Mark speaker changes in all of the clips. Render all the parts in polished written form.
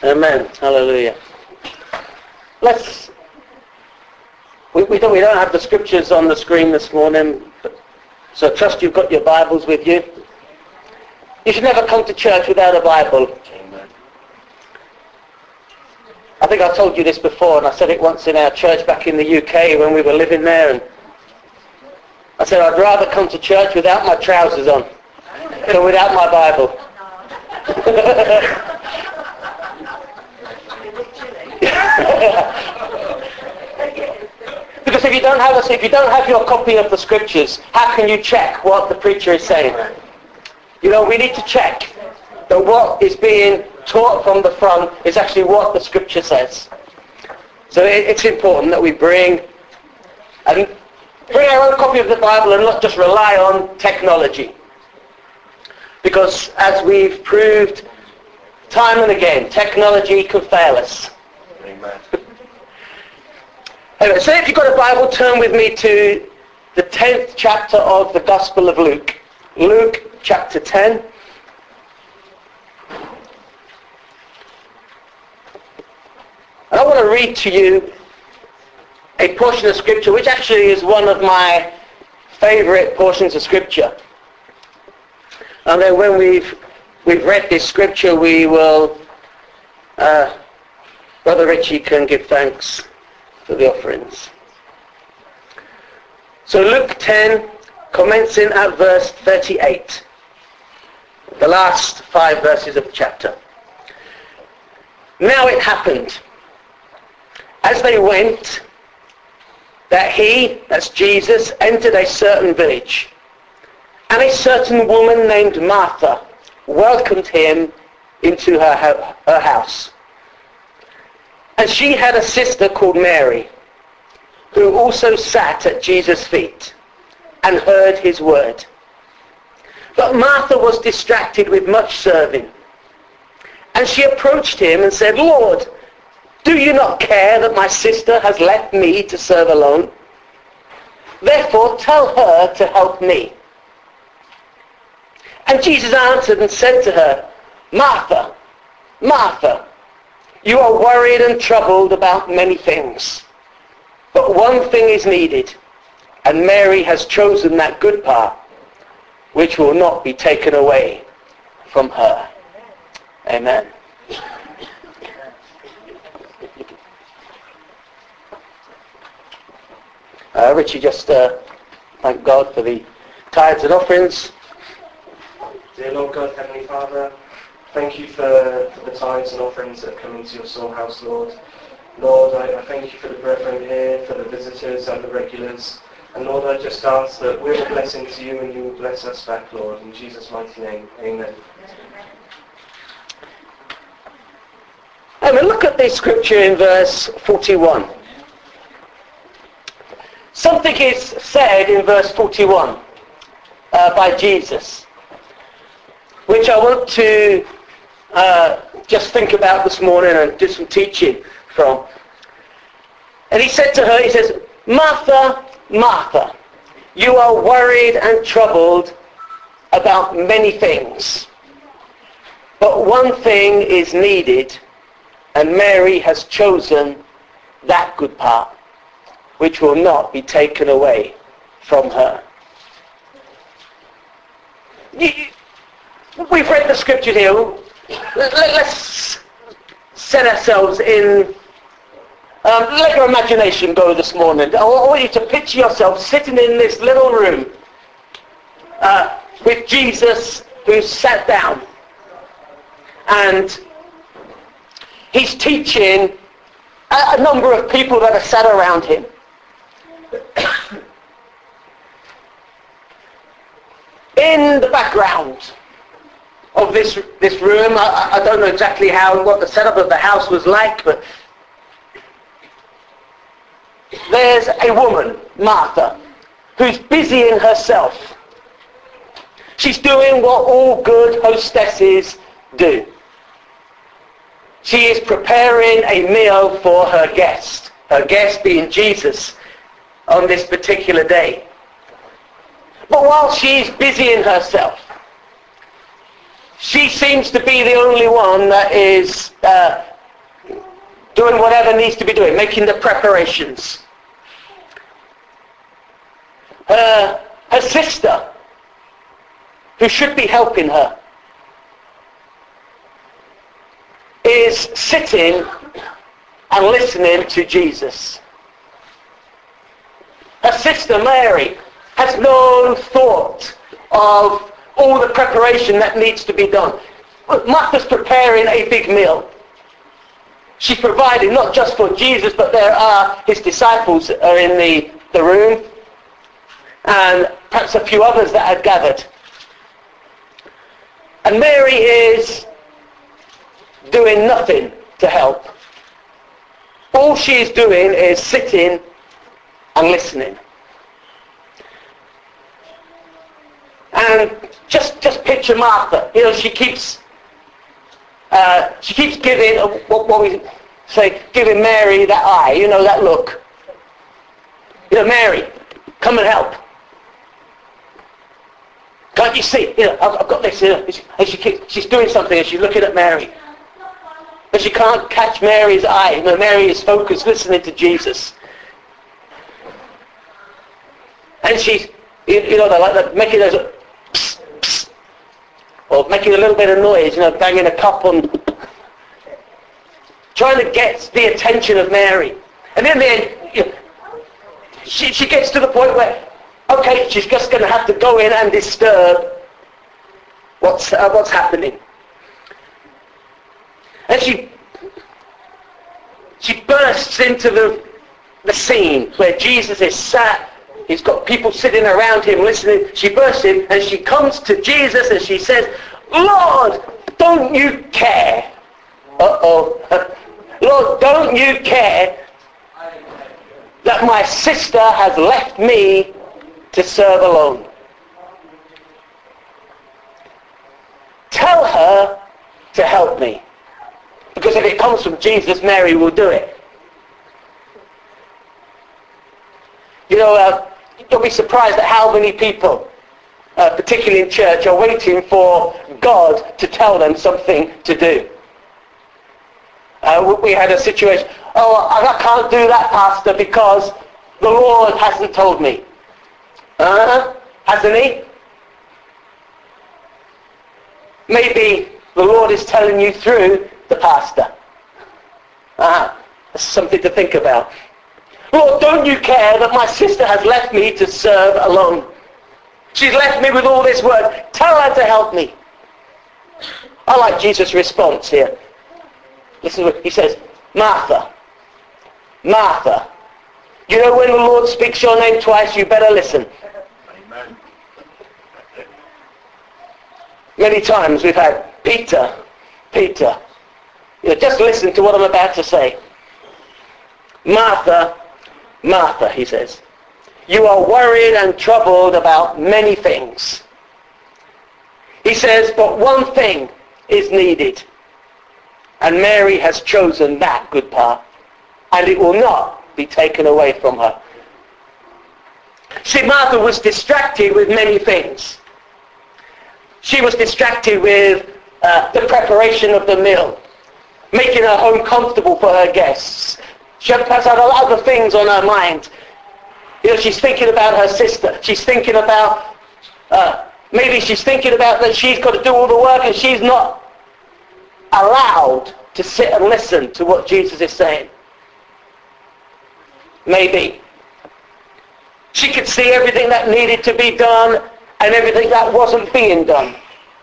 Speaker 1: Amen. Hallelujah. We don't have the scriptures on the screen this morning, so I trust you've got your Bibles with you. You should never come to church without a Bible. Amen. I think I told you this before, and I said it once in our church back in the UK when we were living there, and I said I'd rather come to church without my trousers on than without my Bible. Because if you don't have your copy of the scriptures, how can you check what the preacher is saying? You know, we need to check that what is being taught from the front is actually what the scripture says. So it's important that we bring our own copy of the Bible and not just rely on technology. Because as we've proved time and again, technology can fail us. Amen. Anyway, so if you've got a Bible, turn with me to the 10th chapter of the Gospel of Luke. Luke chapter 10. And I want to read to you a portion of Scripture which actually is one of my favourite portions of Scripture. And then when we've read this Scripture, we will, Brother Richie can give thanks for the offerings. So Luke 10, commencing at verse 38. The last 5 verses of the chapter. Now it happened, as they went, that he, that's Jesus, entered a certain village. And a certain woman named Martha welcomed him into her house. And she had a sister called Mary, who also sat at Jesus' feet and heard his word. But Martha was distracted with much serving. And she approached him and said, Lord, do you not care that my sister has left me to serve alone? Therefore tell her to help me. And Jesus answered and said to her, Martha, Martha, you are worried and troubled about many things. But one thing is needed, and Mary has chosen that good part, which will not be taken away from her. Amen. Richie, just thank God for the tithes and offerings.
Speaker 2: Dear Lord God, Heavenly Father, thank you for the tithes and offerings that come into your storehouse, Lord. Lord, I thank you for the brethren here, for the visitors and the regulars. And Lord, I just ask that we're a blessing to you and you will bless us back, Lord. In Jesus' mighty name, amen.
Speaker 1: Amen. Look at this scripture in verse 41. Something is said in verse 41 by Jesus, which I want to just think about this morning and do some teaching from. And he said to her, he says, Martha, Martha, you are worried and troubled about many things. But one thing is needed, and Mary has chosen that good part, which will not be taken away from her. We've read the scriptures here. Let's set ourselves in. Let your imagination go this morning. I want you to picture yourself sitting in this little room with Jesus, who's sat down. And he's teaching a number of people that are sat around him. In the background of this room, I don't know exactly what the setup of the house was like, but there's a woman, Martha, who's busy in herself. She's doing what all good hostesses do. She is preparing a meal for her guest being Jesus on this particular day. But while she's busy in herself, she seems to be the only one that is doing whatever needs to be doing, making the preparations. Her sister, who should be helping her, is sitting and listening to Jesus. Her sister Mary has no thought of all the preparation that needs to be done. Martha's preparing a big meal. She's providing not just for Jesus, but there are his disciples are in the room, and perhaps a few others that had gathered. And Mary is doing nothing to help. All she is doing is sitting and listening. And just picture Martha. You know, she keeps giving what we say, giving Mary that eye. You know, that look. You know, Mary, come and help. Can't you see? You know, I've got this. You know, and she's doing something, and she's looking at Mary, but she can't catch Mary's eye. You know, Mary is focused, listening to Jesus, and she's, you know, they're like making those. Psst, psst, or making a little bit of noise, you know, banging a cup on, trying to get the attention of Mary. And in the end, you know, she gets to the point where, okay, she's just going to have to go in and disturb what's happening. And she bursts into the scene where Jesus is sat. He's got people sitting around him listening. She bursts in and she comes to Jesus and she says, Lord, don't you care? Lord, don't you care that my sister has left me to serve alone? Tell her to help me. Because if it comes from Jesus, Mary will do it. You know, you'll be surprised at how many people, particularly in church, are waiting for God to tell them something to do. We had a situation, I can't do that, Pastor, because the Lord hasn't told me. Hasn't he? Maybe the Lord is telling you through the pastor. That's something to think about. Lord, don't you care that my sister has left me to serve alone? She's left me with all this work. Tell her to help me. I like Jesus' response here. Listen to what he says. Martha, Martha. You know when the Lord speaks your name twice, you better listen. Amen. Many times we've had Peter. You know, just listen to what I'm about to say. Martha, Martha, he says, you are worried and troubled about many things. He says, but one thing is needed. And Mary has chosen that good part. And it will not be taken away from her. See, Martha was distracted with many things. She was distracted with the preparation of the meal, making her home comfortable for her guests. She perhaps had other things on her mind. You know, she's thinking about her sister. She's thinking about, maybe she's thinking about that she's got to do all the work and she's not allowed to sit and listen to what Jesus is saying. Maybe. She could see everything that needed to be done and everything that wasn't being done.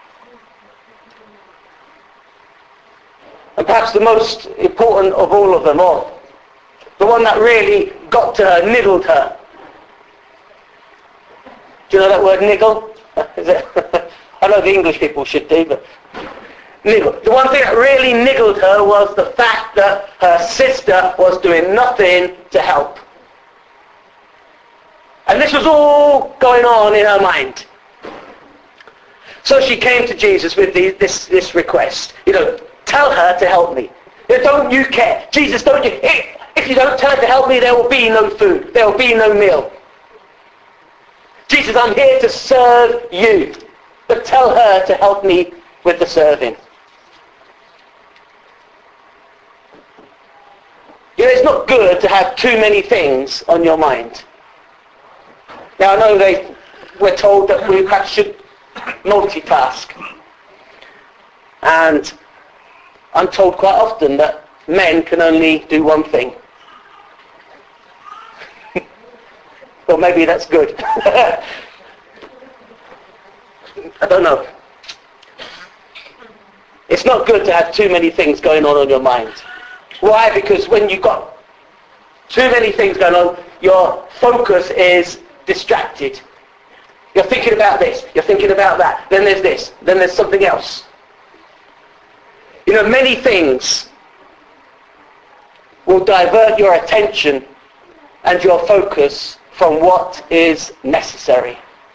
Speaker 1: And perhaps the most important of all of them all, the one that really got to her, niggled her. Do you know that word, niggle? Is it? I know the English people should do, but niggle. The one thing that really niggled her was the fact that her sister was doing nothing to help. And this was all going on in her mind. So she came to Jesus with this request. You know, tell her to help me. You know, don't you care? Jesus, don't you? If you don't tell her to help me, there will be no food. There will be no meal. Jesus, I'm here to serve you. But tell her to help me with the serving. You know, it's not good to have too many things on your mind. Now, I know we're told that we perhaps should multitask. And I'm told quite often that men can only do one thing. Well, maybe that's good. I don't know. It's not good to have too many things going on your mind. Why? Because when you've got too many things going on, your focus is distracted. You're thinking about this, you're thinking about that, then there's this, then there's something else. You know, many things will divert your attention and your focus from what is necessary.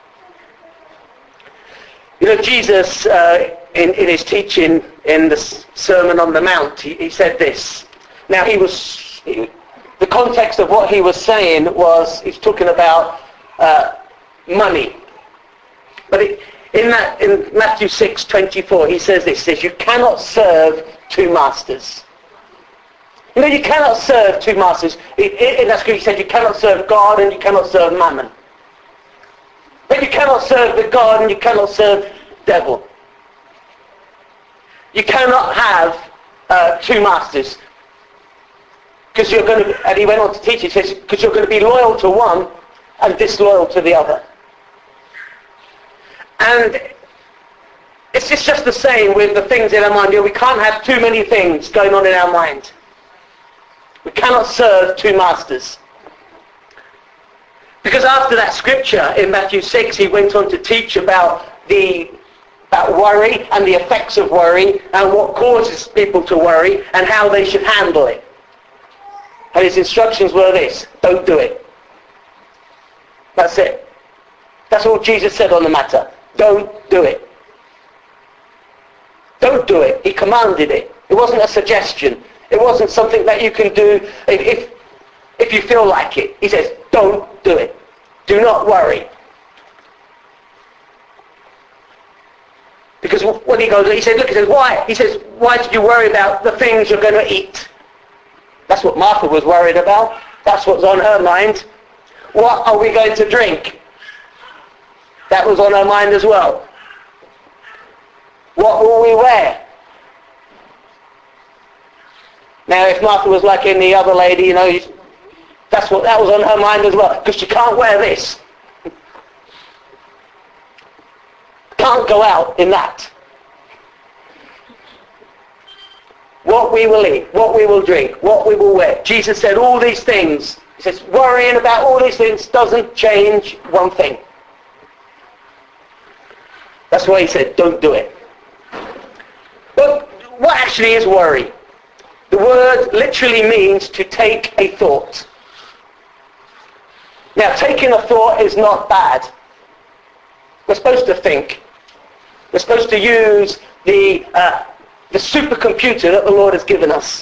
Speaker 1: You know, Jesus, in his teaching in the Sermon on the Mount, he said this. Now, the context of what he was saying was, he's talking about money. But in Matthew 6:24, he says this, he says, you cannot serve two masters. You know, you cannot serve two masters. In that scripture, he said you cannot serve God and you cannot serve mammon. But you cannot serve the God and you cannot serve the devil. You cannot have two masters. Because you're going to, and he went on to teach, he says, because you're going to be loyal to one and disloyal to the other. And it's just the same with the things in our mind. You know, we can't have too many things going on in our mind. We cannot serve two masters. Because after that scripture in Matthew 6, he went on to teach about worry and the effects of worry and what causes people to worry and how they should handle it. And his instructions were this: don't do it. That's it. That's all Jesus said on the matter. Don't do it. Don't do it. He commanded it. It wasn't a suggestion. It wasn't something that you can do if you feel like it. He says, don't do it. Do not worry. Because when he goes, he said, look, he says, why? He says, why did you worry about the things you're going to eat? That's what Martha was worried about. That's what's on her mind. What are we going to drink? That was on her mind as well. What will we wear? Now, if Martha was like any other lady, you know, that was on her mind as well. Because she can't wear this. Can't go out in that. What we will eat, what we will drink, what we will wear. Jesus said all these things. He says worrying about all these things doesn't change one thing. That's why he said don't do it. But what actually is worry? The word literally means to take a thought. Now, taking a thought is not bad. We're supposed to think. We're supposed to use the supercomputer that the Lord has given us.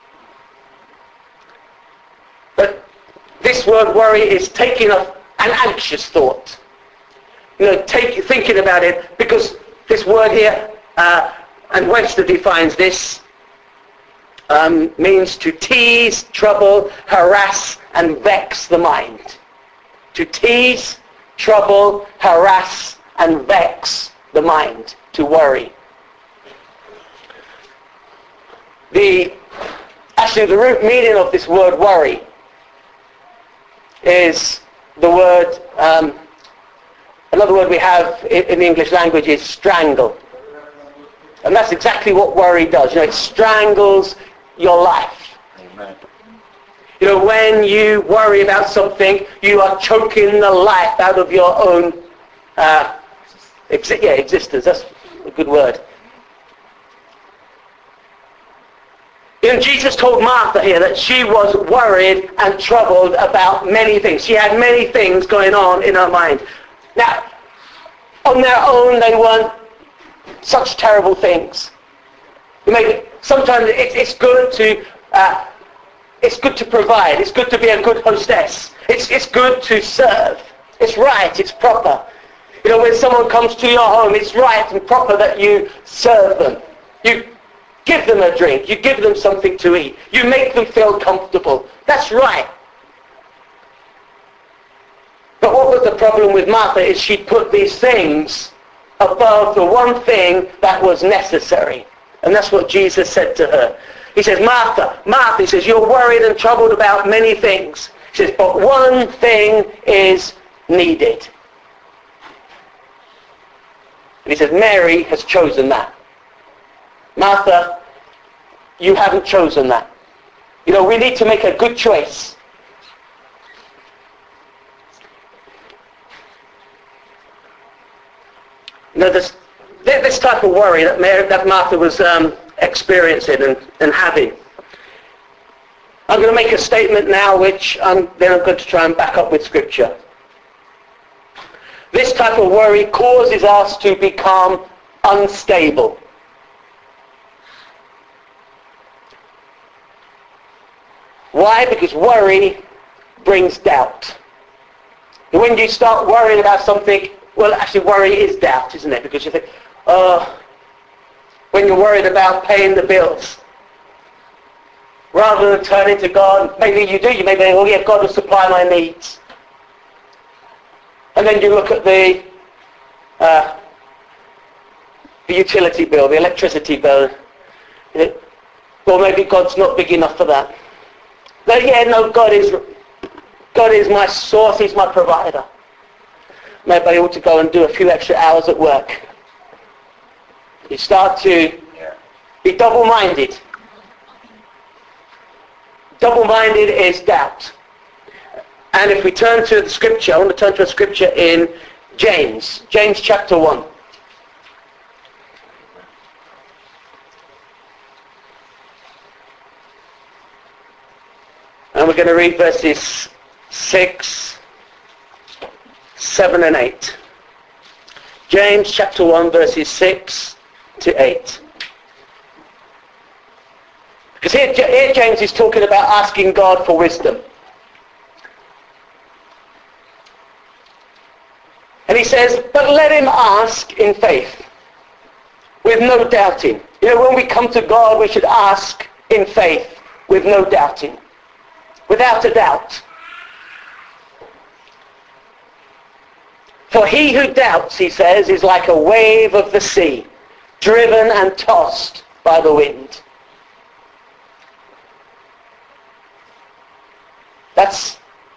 Speaker 1: But this word worry is taking an anxious thought. You know, thinking about it, because this word here, and Webster defines this, means to tease, trouble, harass, and vex the mind. To tease, trouble, harass, and vex the mind. To worry. Actually, the root meaning of this word worry is the word, another word we have in the English language is strangle. And that's exactly what worry does. You know, it strangles your life.
Speaker 3: Amen.
Speaker 1: You know, when you worry about something, you are choking the life out of your own existence. That's a good word. You know, Jesus told Martha here that she was worried and troubled about many things. She had many things going on in her mind. Now, on their own, they weren't such terrible things. Sometimes it's good to provide. It's good to be a good hostess. It's good to serve. It's right. It's proper. You know, when someone comes to your home, it's right and proper that you serve them. give them a drink, you give them something to eat, you make them feel comfortable. That's right. But what was the problem with Martha is she put these things above the one thing that was necessary. And that's what Jesus said to her. He says, Martha, Martha, he says, you're worried and troubled about many things. He says, but one thing is needed. And he says, Mary has chosen that. Martha, you haven't chosen that. You know, we need to make a good choice. You know, this type of worry that Martha was experiencing and having. I'm going to make a statement now which then I'm going to try and back up with Scripture. This type of worry causes us to become unstable. Why? Because worry brings doubt. When you start worrying about something, well, actually worry is doubt, isn't it? Because you think, when you're worried about paying the bills, rather than turning to God, maybe you do, you may think, oh yeah, God will supply my needs. And then you look at the utility bill, the electricity bill, well, maybe God's not big enough for that. But yeah, no, God is my source, He's my provider. Maybe I ought to go and do a few extra hours at work. You start to be double-minded. Double-minded is doubt. And if we turn to the Scripture, I want to turn to a Scripture in James chapter 1. And we're going to read verses 6, 7 and 8. James chapter 1 verses 6 to 8. Because here James is talking about asking God for wisdom. And he says, but let him ask in faith, with no doubting. You know, when we come to God, we should ask in faith, with no doubting. Without a doubt. For he who doubts, he says, is like a wave of the sea, driven and tossed by the wind. That's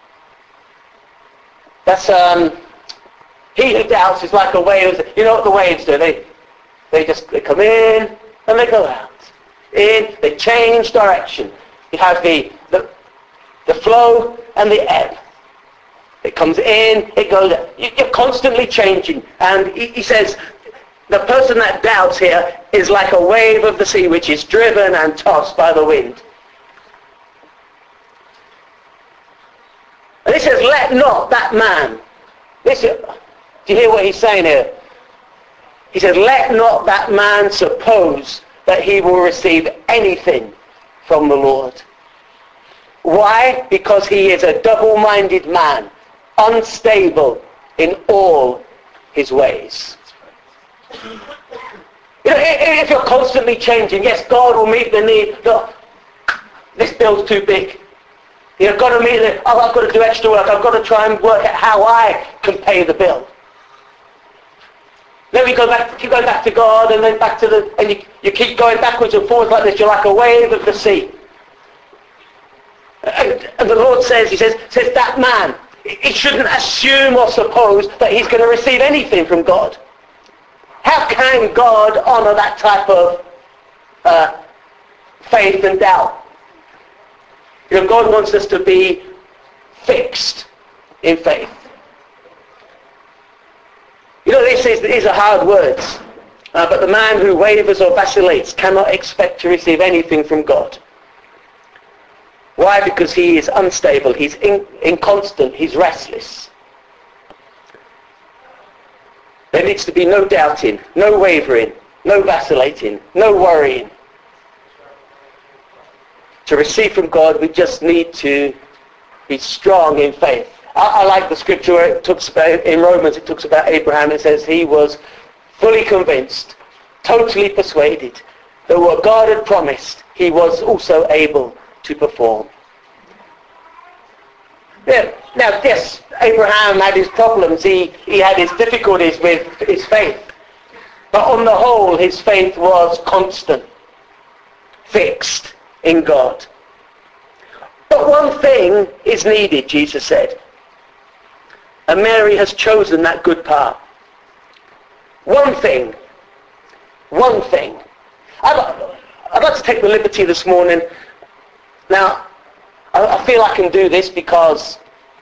Speaker 1: he who doubts is like a wave. You know what the waves do? They come in and they go out. In, they change direction. You have the flow and the ebb. It comes in, it goes out. You're constantly changing. And he says, the person that doubts here is like a wave of the sea which is driven and tossed by the wind. And he says, let not that man. Listen, do you hear what he's saying here? He says, let not that man suppose that he will receive anything from the Lord. Why? Because he is a double-minded man, unstable in all his ways. You know, if you're constantly changing, yes, God will meet the need. Look, this bill's too big. You've got to meet it. Oh, I've got to do extra work. I've got to try and work out how I can pay the bill. Then we keep going back to God, and then back to and you keep going backwards and forwards like this. You're like a wave of the sea. And the Lord says, He says that man, he shouldn't assume or suppose that he's going to receive anything from God. How can God honour that type of faith and doubt? You know, God wants us to be fixed in faith. You know, these are hard words. But the man who wavers or vacillates cannot expect to receive anything from God. Why? Because he is unstable, he's inconstant, he's restless. There needs to be no doubting, no wavering, no vacillating, no worrying. To receive from God, we just need to be strong in faith. I like the scripture where it talks about, in Romans, it talks about Abraham. It says he was fully convinced, totally persuaded, that what God had promised, he was also able to perform. Yeah. Now, yes, Abraham had his problems. He had his difficulties with his faith. But on the whole, his faith was constant, fixed in God. But one thing is needed, Jesus said. And Mary has chosen that good part. One thing. I'd like to take the liberty this morning. Now, I feel I can do this because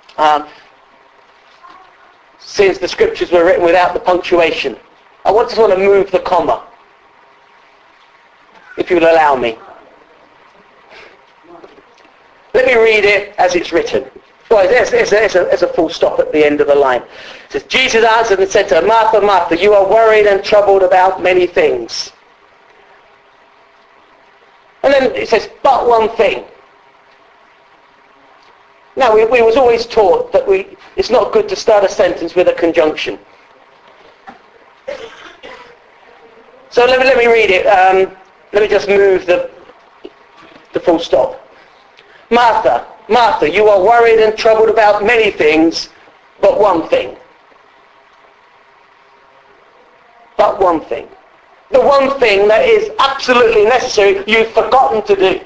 Speaker 1: since the scriptures were written without the punctuation, I just want to move the comma, if you will allow me. Let me read it as it's written. Well, there's a full stop at the end of the line. It says, Jesus answered and said to her, Martha, Martha, you are worried and troubled about many things. And then it says, but one thing. Now, we was always taught that it's not good to start a sentence with a conjunction. So let me read it. Let me just move the full stop. Martha, Martha, you are worried and troubled about many things, but one thing. But one thing. The one thing that is absolutely necessary, you've forgotten to do.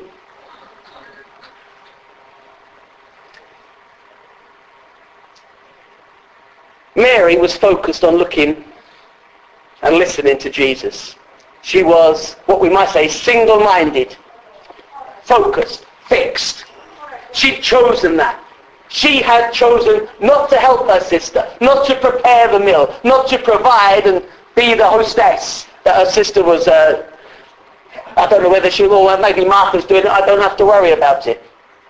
Speaker 1: Mary was focused on looking and listening to Jesus. She was, what we might say, single-minded, focused, fixed. She'd chosen that. She had chosen not to help her sister, not to prepare the meal, not to provide and be the hostess that her sister was, I don't know whether she, or maybe Martha's doing it, I don't have to worry about it.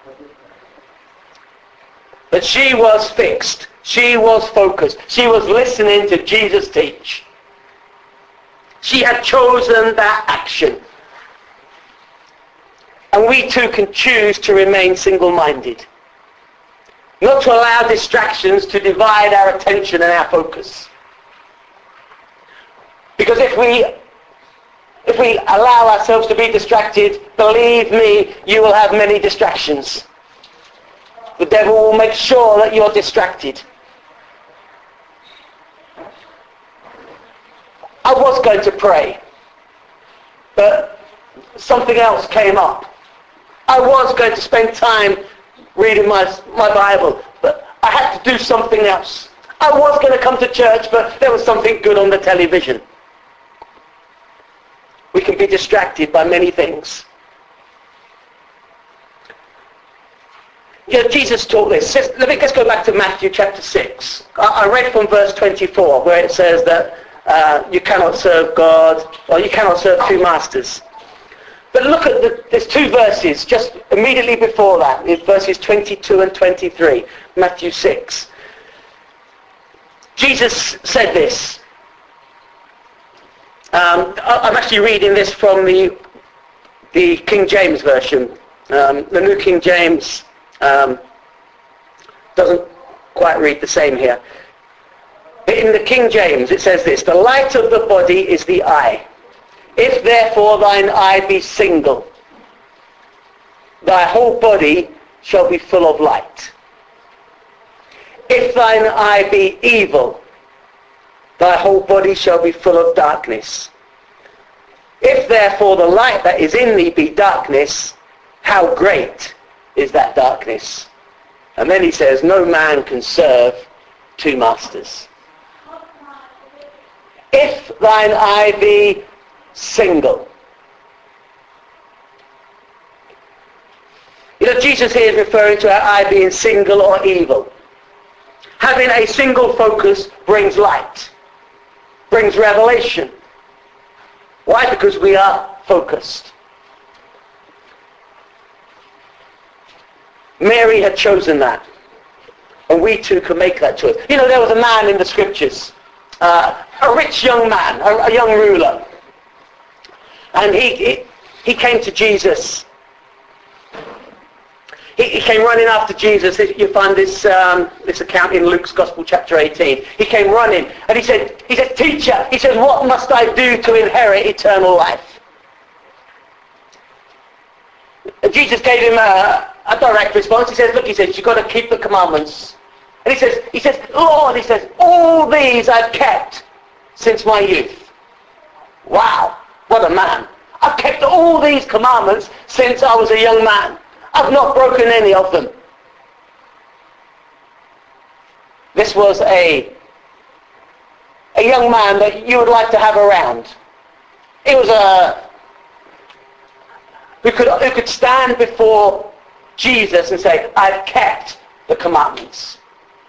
Speaker 1: But she was fixed. She was focused. She was listening to Jesus teach. She had chosen that action. And we too can choose to remain single-minded. Not to allow distractions to divide our attention and our focus. Because if we allow ourselves to be distracted, believe me, you will have many distractions. The devil will make sure that you're distracted. I was going to pray, but something else came up. I was going to spend time reading my Bible, but I had to do something else. I was going to come to church, but there was something good on the television. We can be distracted by many things. Yeah, Jesus taught this. Let's go back to Matthew chapter 6. I read from verse 24 where it says that you cannot serve God, or you cannot serve two masters. But look at there's two verses just immediately before that. It's verses 22 and 23, Matthew 6. Jesus said this. I'm actually reading this from the King James Version. The New King James doesn't quite read the same here. But in the King James it says this, the light of the body is the eye. If therefore thine eye be single, thy whole body shall be full of light. If thine eye be evil, thy whole body shall be full of darkness. If therefore the light that is in thee be darkness, how great is that darkness? And then he says, no man can serve two masters. If thine eye be single. You know, Jesus here is referring to our eye being single or evil. Having a single focus brings light, brings revelation. Why? Because we are focused. Mary had chosen that. And we too can make that choice. You know, there was a man in the scriptures, a rich young man, a young ruler. And he came to Jesus. He came running after Jesus. You find this account in Luke's Gospel, chapter 18. He came running, and he said, teacher, he said, what must I do to inherit eternal life? And Jesus gave him a direct response. He says, look, he says, you've got to keep the commandments. And he says, Lord, he says, all these I've kept since my youth. Wow, what a man. I've kept all these commandments since I was a young man. I've not broken any of them. This was a young man that you would like to have around. He was who could stand before Jesus and say, I've kept the commandments.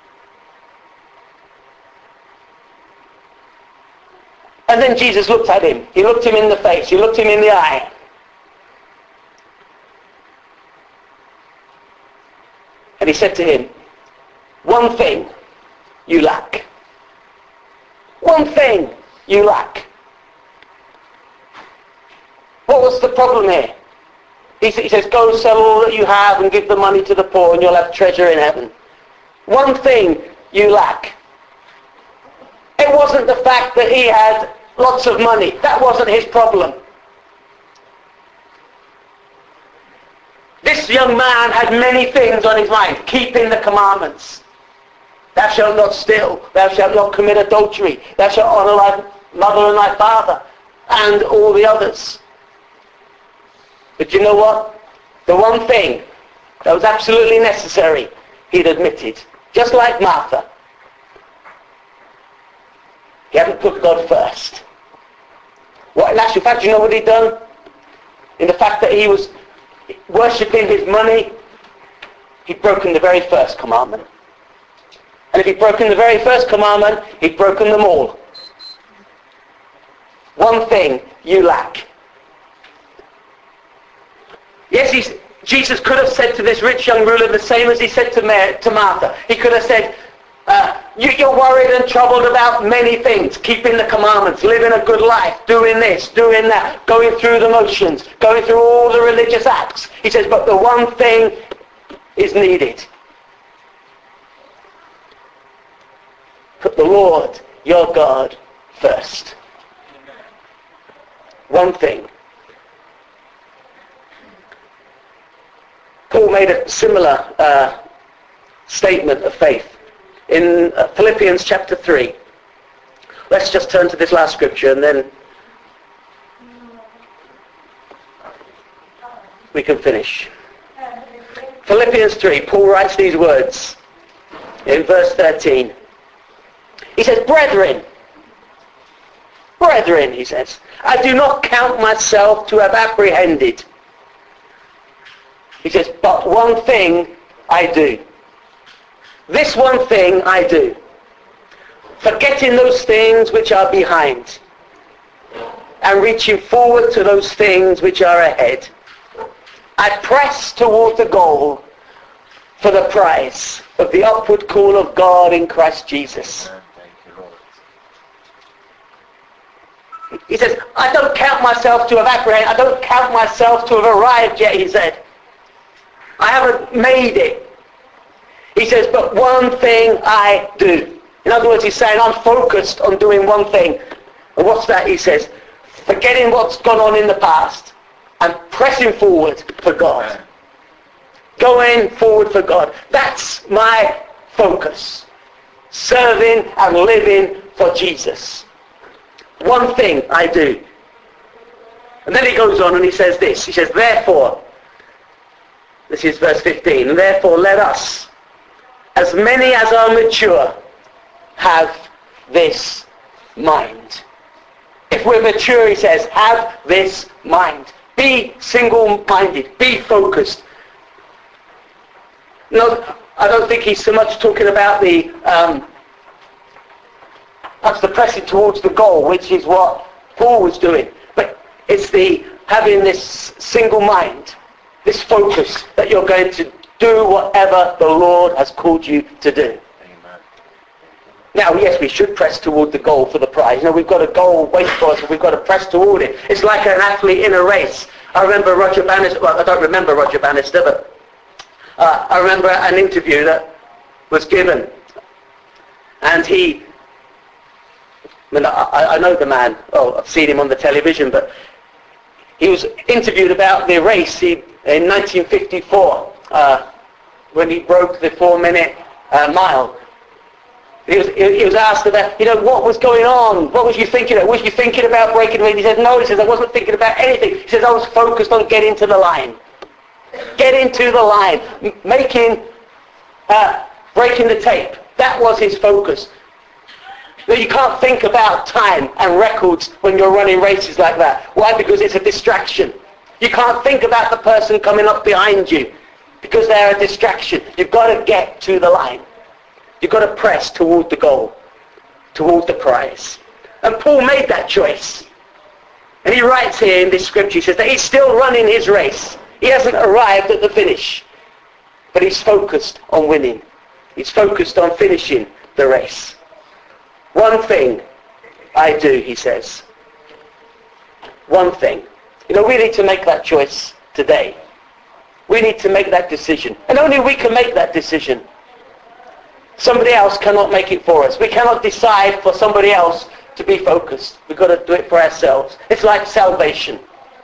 Speaker 1: And then Jesus looked at him. He looked him in the face. He looked him in the eye. And he said to him, one thing you lack. One thing you lack. What was the problem here? He says, go sell all that you have and give the money to the poor and you'll have treasure in heaven. One thing you lack. It wasn't the fact that he had lots of money. That wasn't his problem. This young man had many things on his mind. Keeping the commandments. Thou shalt not steal. Thou shalt not commit adultery. Thou shalt honor thy mother and thy father. And all the others. But you know what? The one thing that was absolutely necessary, he'd admitted. Just like Martha. He hadn't put God first. What, in actual fact, you know what he'd done? In the fact that he was worshipping his money, he'd broken the very first commandment. And if he'd broken the very first commandment, he'd broken them all. One thing you lack. Yes, Jesus could have said to this rich young ruler the same as he said to Martha. He could have said, you're worried and troubled about many things, keeping the commandments, living a good life, doing this, doing that, going through the motions, going through all the religious acts. He says, but the one thing is needed. Put the Lord, your God, first. One thing. Paul made a similar statement of faith in Philippians chapter 3. Let's just turn to this last scripture and then we can finish. Philippians 3, Paul writes these words in verse 13. He says, brethren, he says, I do not count myself to have apprehended. He says, but one thing I do. This one thing I do. Forgetting those things which are behind and reaching forward to those things which are ahead. I press toward the goal for the prize of the upward call of God in Christ Jesus. He says, I don't count myself to have apprehended. I don't count myself to have arrived yet, he said. I haven't made it. He says, but one thing I do. In other words, he's saying, I'm focused on doing one thing. And what's that? He says, forgetting what's gone on in the past and pressing forward for God. Going forward for God. That's my focus. Serving and living for Jesus. One thing I do. And then he goes on and he says this. He says, therefore, this is verse 15, therefore let us, as many as are mature, have this mind. If we're mature, he says, have this mind. Be single-minded. Be focused. No, I don't think he's so much talking about the perhaps the pressing towards the goal, which is what Paul was doing. But it's the having this single mind, this focus that you're going to do whatever the Lord has called you to do. Amen. Now, yes, we should press toward the goal for the prize. You know, we've got a goal waiting for us, and we've got to press toward it. It's like an athlete in a race. I remember Roger Bannister, well, I don't remember Roger Bannister, but I remember an interview that was given. And I know the man, I've seen him on the television, but he was interviewed about the race he'd in 1954 when he broke the 4-minute mile. He was asked about, what was going on? What was you thinking of? Was you thinking about breaking the race? He said, no. He says, I wasn't thinking about anything. He says, I was focused on getting to the line. Getting to the line. Breaking the tape. That was his focus. You can't think about time and records when you're running races like that. Why? Because it's a distraction. You can't think about the person coming up behind you because they're a distraction. You've got to get to the line. You've got to press toward the goal, toward the prize. And Paul made that choice. And he writes here in this scripture, he says that he's still running his race. He hasn't arrived at the finish. But he's focused on winning. He's focused on finishing the race. One thing I do, he says. One thing. We need to make that choice today. We need to make that decision. And only we can make that decision. Somebody else cannot make it for us. We cannot decide for somebody else to be focused. We've got to do it for ourselves. It's like salvation.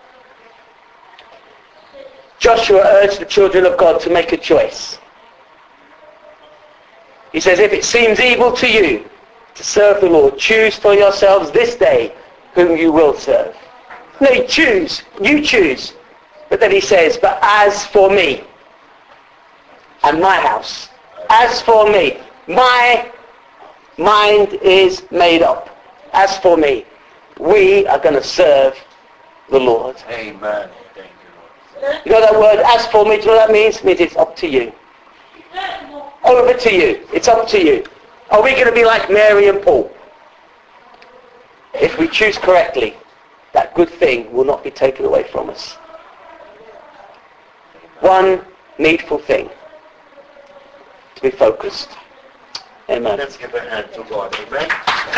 Speaker 1: Joshua urged the children of God to make a choice. He says, if it seems evil to you to serve the Lord, choose for yourselves this day whom you will serve. No, you choose. But then he says, but as for me and my house, as for me, my mind is made up. As for me, we are going to serve the Lord.
Speaker 3: Amen. Thank you, Lord.
Speaker 1: You know that word, as for me, do you know what that means? It means it's up to you. Over to you. It's up to you. Are we going to be like Mary and Paul? If we choose correctly, that good thing will not be taken away from us. One needful thing. To be focused. Amen.
Speaker 3: Let's give a hand to God. Amen.